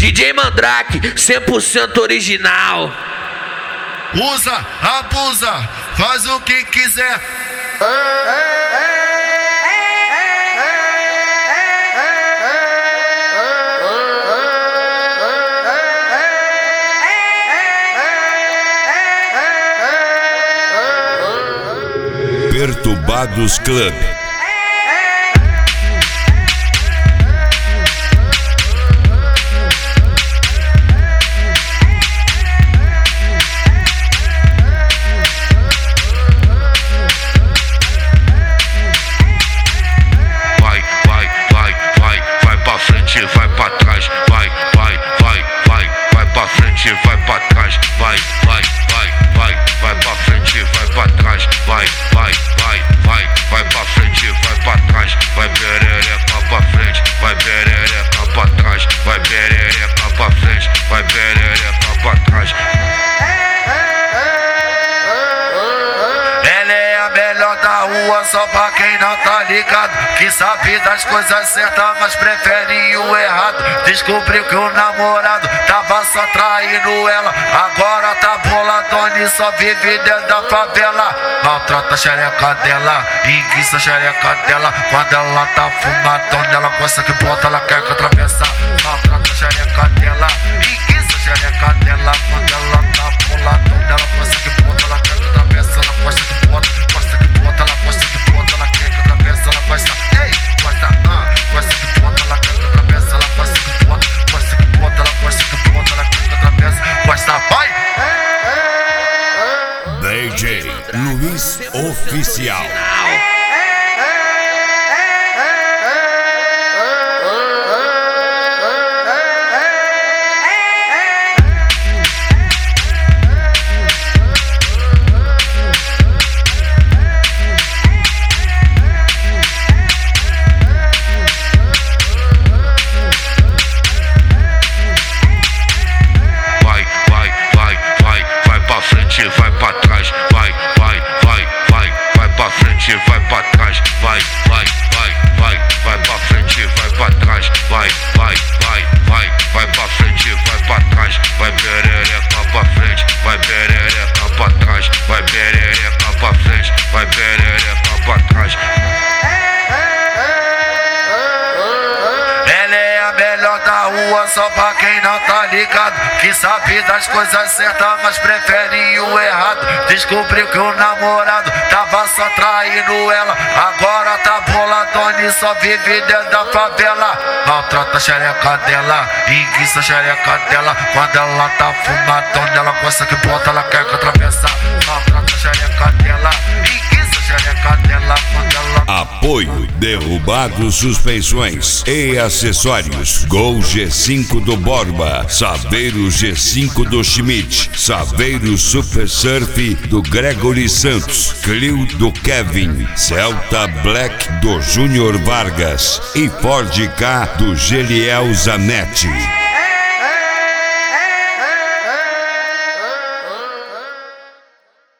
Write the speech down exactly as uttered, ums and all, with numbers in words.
D J Mandrake, cem por cento original. Usa, abusa, faz o que quiser. Perturbados Club. Vai, vai, vai, vai, vai pra frente, vai pra trás. Vai, vai, vai, vai, vai pra frente, vai pra trás. Vai, vai, vai, vai, vai pra frente, vai pra trás. Vai, vai, vai, vai, vai pra frente, vai pra trás. Vai perereca pra frente, vai perereca pra trás. Vai perereca pra frente, vai perereca pra trás. Ela é a melhor da rua, só pra quem não tá ligado, que sabe das coisas certas, mas prefere o errado. Descobriu que o namorado tava só traindo ela, agora tá boladona e só vive dentro da favela. Maltrata a xereca dela, enguiça a xereca dela. Quando ela tá fumadona, ela gosta que bota, ela quer que atravessar. Maltrata a xereca dela, enguiça a xereca dela. Quando ela tá boladona, ela gosta que bota, ela quer que atravessa. Ela gosta que bota, gosta que bota, ela gosta que bota, ela quer que atravessa. Ela gosta, ei, gosta, ah, gosta que bota, ela quer que atravessa. Ela gosta que bota, gosta que bota, ela gosta que bota, ela quer que atravessa. Gosta, vai! D J Luiz Oficial. Vai, vai, vai, vai, vai pra frente, vai pra trás. Vai, vai, vai, vai, vai pra frente, vai pra trás. Vai, vai, vai, vai, vai pra frente, vai pra trás. Vai, vai, vai, vai, vai pra frente, vai pra trás. Vai perereca pra frente, vai perereca pra trás. Vai perereca pra frente, vai perereca pra trás. Ela é a melhor da rua, só pra quem não tá ligado, que sabe das coisas certas, mas prefere o errado. Descobriu que o namorado tava só traindo ela, agora tá boladona e só vive dentro da favela. Maltrata a xereca dela, enguiça a xereca dela. Quando ela tá fumadona, ela gosta que bota, ela quer que atravessa. Maltrata a xereca dela, enguiça a xereca dela. Quando ela Apoio Derrubados Suspensões e Acessórios. Gol G cinco do Borba, Saveiro G cinco do Schmidt, Saveiro Super Surf do Gregory Santos, Clio do Kevin, Celta Black do Júnior Vargas e Ford K do Geliel Zanetti.